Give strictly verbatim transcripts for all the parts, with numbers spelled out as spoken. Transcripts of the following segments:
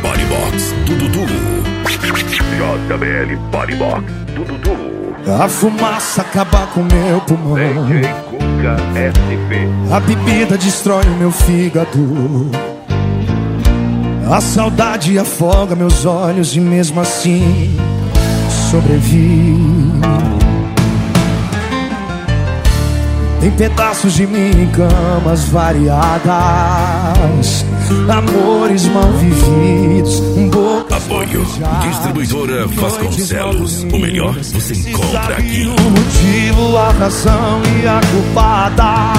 Body Box do Dudu. J B L Body Box do Dudu. A fumaça acaba com meu pulmão. D J Cuca S P. A bebida destrói o meu fígado. A saudade afoga meus olhos e mesmo assim sobrevivi. Tem pedaços de mim em camas variadas, amores mal vividos, bocas Apoio Distribuidora Vasconcelos. O melhor você encontra aqui. O motivo, a razão e a culpada.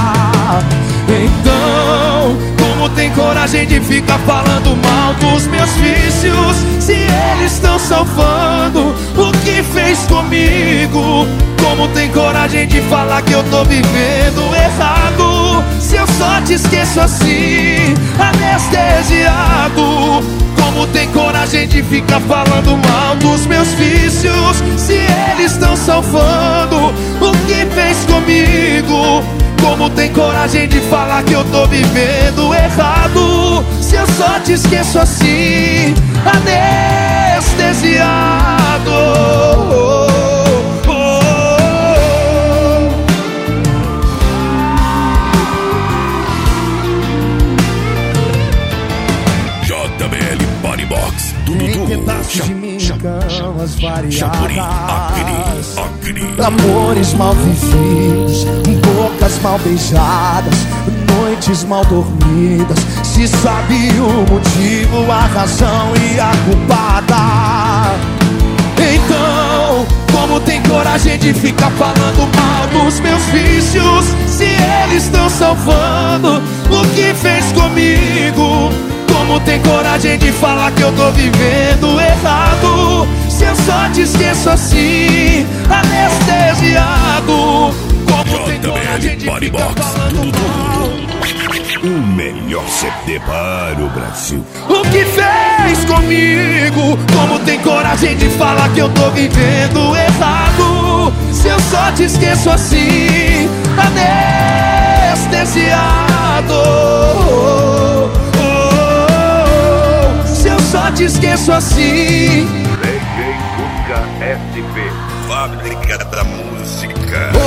Então, como tem coragem de ficar falando mal dos meus vícios, se eles estão salvando o que fez comigo? Como tem coragem de falar que eu tô vivendo errado, se eu só te esqueço assim, anestesiado? Como tem coragem de ficar falando mal dos meus vícios, se eles estão salvando o que fez comigo? Como tem coragem de falar que eu tô vivendo errado, se eu só te esqueço assim, anestesiado? J B L Body Box do Dudu. Chapuri, Acre, Acre. Amores mal vividos, bocas mal beijadas, noites mal dormidas. Se sabe o motivo, a razão e a culpada. Então, como tem coragem de ficar falando mal dos meus vícios, se eles estão salvando o que fez comigo? Como tem coragem de falar que eu tô vivendo errado, se eu só te esqueço assim, anestesiado? Como tem coragem de ficar falando mal? O melhor C D para o Brasil. O que fez comigo? Como tem coragem de falar que eu tô vivendo errado, se eu só te esqueço assim, anestesiado? Só te esqueço assim. D J Cuca S P. Fábrica da música.